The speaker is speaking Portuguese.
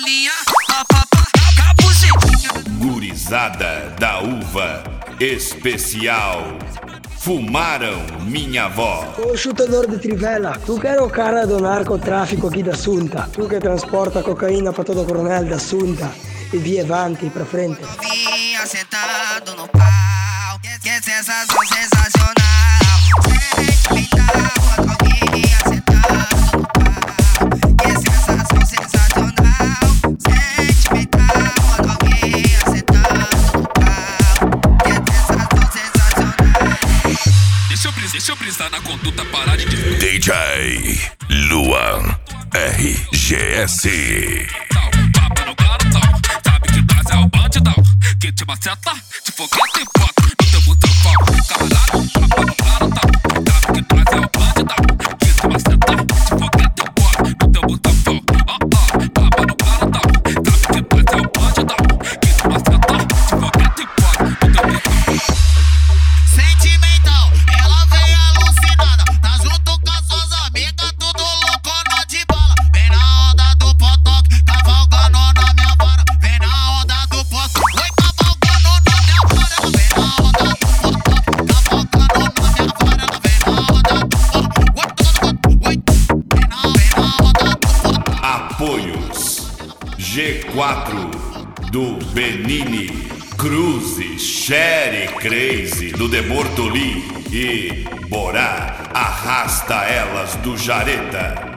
novinha, capuchetinha. Gurizada da uva especial. Fumaram minha avó. Ô chutador de trivela, tu que era o cara do narcotráfico aqui da Assunta, tu que transporta cocaína para todo o coronel da Assunta e via avanti pra frente. Novinha sentado no pau, que sensação sensacional. Sentimental, a novinha sentado no pau, que sensação sensacional. Sentimental, a novinha sentado no pau, que sensação sensacional. Deixa eu brisar na conduta, parar de DJ Luan RGS. Tapa no garotão, sabe que nós é o bandidão. Que te maceta, te foguete e bota no teu botão. Caralho, tapa no garotão, sabe que nós é o bandidão. Que te maceta, te foguete e bota no teu botão. Tapa no garotão, sabe que nós é o bandidão. Que te maceta, te foguete e bota no teu botão. Sentimental, ela vem alucinada, tá junto com as suas amigas, tudo loucona de bala. Vem na onda do potoque, cavalgando na minha vara. Vem na onda do potoque, oi, cavalgando na minha vara. Vem na onda do potoque, cavalgando na minha vara. Vem na onda do potoque, oi, vem na onda do potoque. Apoios G4 do Benini, Cruzes, Sherry Crazy do De Bortoli e Borá Arrasta Elas do Jareta.